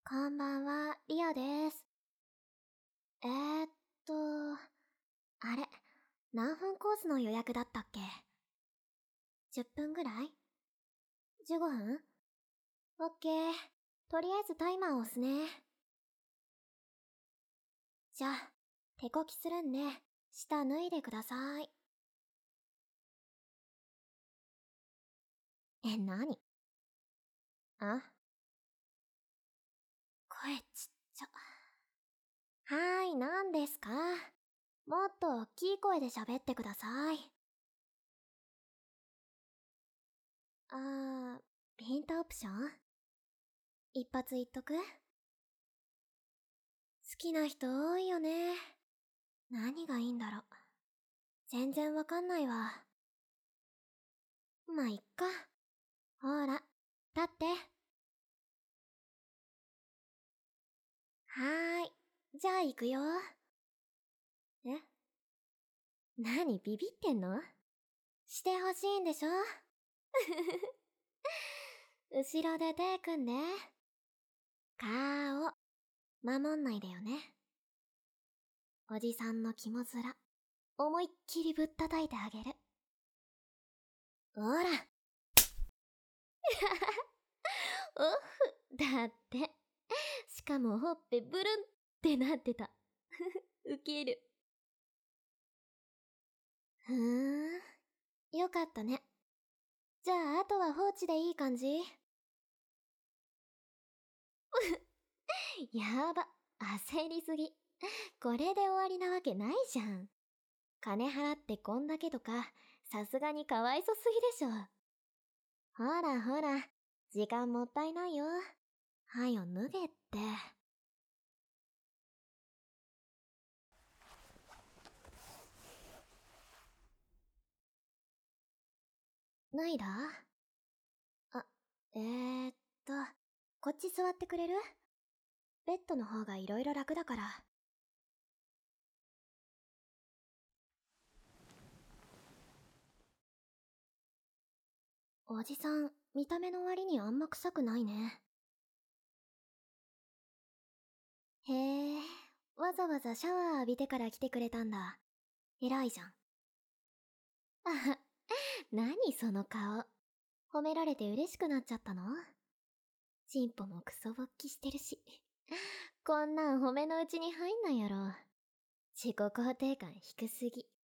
こんばんは、リオです。えーっと、あれ、何分コースの予約だったっけ？ 10 分ぐらい？ 15 分？オッケー。とりあえずタイマー押すね。じゃあ、手こきするんで、下脱いでください。何？あ？声ちっちゃ。何ですか？もっと大きい声で喋ってください。ヒントオプション？一発言っとく？好きな人多いよね。何がいいんだろう。全然わかんないわ。まあ、いっか。ほら、立って。はーい。じゃあ行くよ。え？何ビビってんの？してほしいんでしょ？後ろで手組んで。顔、守んないでよね。おじさんの肝面、思いっきりぶったたいてあげる。ほら。オフ、だって。しかもほっぺブルンってなってた。ウケる。よかったね。じゃあ、あとは放置でいい感じ？やば、焦りすぎ。これで終わりなわけないじゃん。金払ってこんだけとか、さすがにかわいそすぎでしょ。ほらほら、時間もったいないよ。はよ脱げって。脱いだ？あ、と、こっち座ってくれる？ベッドの方がいろいろ楽だから。おじさん、見た目の割にあんま臭くないね。へえ、わざわざシャワー浴びてから来てくれたんだ。偉いじゃん。あは、何その顔。褒められて嬉しくなっちゃったの？チンポもクソ勃起してるし。こんなん褒めのうちに入んないやろ。自己肯定感低すぎ。